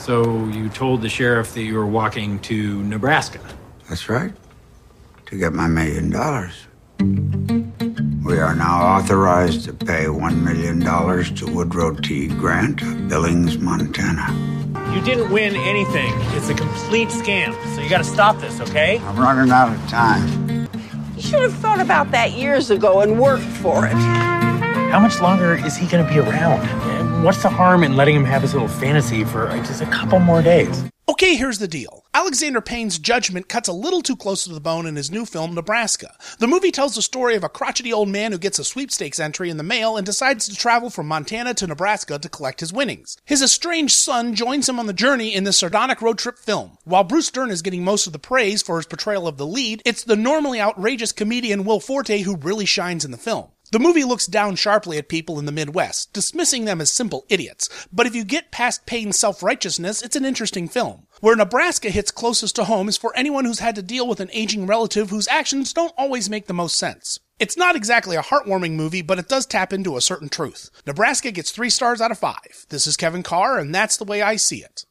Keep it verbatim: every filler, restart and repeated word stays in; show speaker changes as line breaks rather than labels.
So you told the sheriff that you were walking to Nebraska?
That's right. To get my million dollars. We are now authorized to pay one million dollars to Woodrow T. Grant of Billings, Montana.
You didn't win anything. It's a complete scam. So you gotta stop this, okay?
I'm running out of time.
You should have thought about that years ago and worked for it.
How much longer is he gonna be around? And what's the harm in letting him have his little fantasy for uh, just a couple more days?
Okay, here's the deal. Alexander Payne's judgment cuts a little too close to the bone in his new film, Nebraska. The movie tells the story of a crotchety old man who gets a sweepstakes entry in the mail and decides to travel from Montana to Nebraska to collect his winnings. His estranged son joins him on the journey in this sardonic road trip film. While Bruce Dern is getting most of the praise for his portrayal of the lead, it's the normally outrageous comedian Will Forte who really shines in the film. The movie looks down sharply at people in the Midwest, dismissing them as simple idiots, but if you get past Payne's self-righteousness, it's an interesting film. Where Nebraska hits closest to home is for anyone who's had to deal with an aging relative whose actions don't always make the most sense. It's not exactly a heartwarming movie, but it does tap into a certain truth. Nebraska gets three stars out of five. This is Kevin Carr, and that's the way I see it.